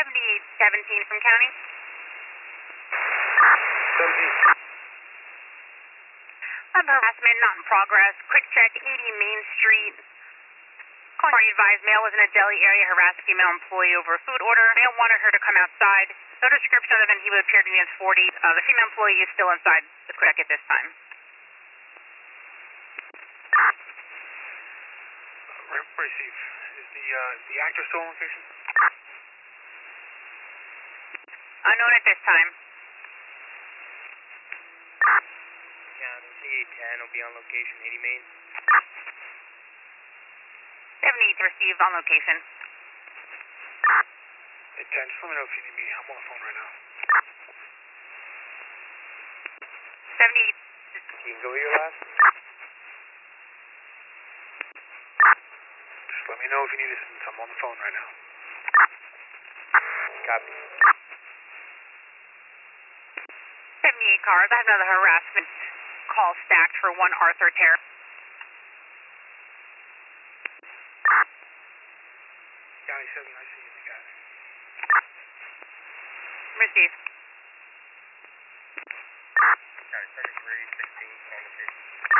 7817 from county. 17. Harassment not in progress. Quick check, 80 Main Street. Calling advised male was in a deli area harassing female employee over a food order. Male wanted her to come outside. No description other than he would appear to be in his 40s. The female employee is still inside the quick check at this time. Receive. Is the actor still on location? Unknown at this time. County, CA10 will be on location, 80 Main. 78 received on location. Hey, 10, just let me know if you need me. I'm on the phone right now. 78. Team, go your last. Just let me know if you need assistance. I'm on the phone right now. Copy. 78 cars. I have another harassment call stacked for 1 Arthur Terrace. County 7, I see you, guys. Received. County 7316 on location.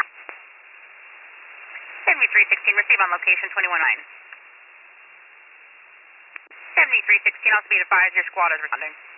7316, receive on location 219. 7316, also be advised your squad is responding.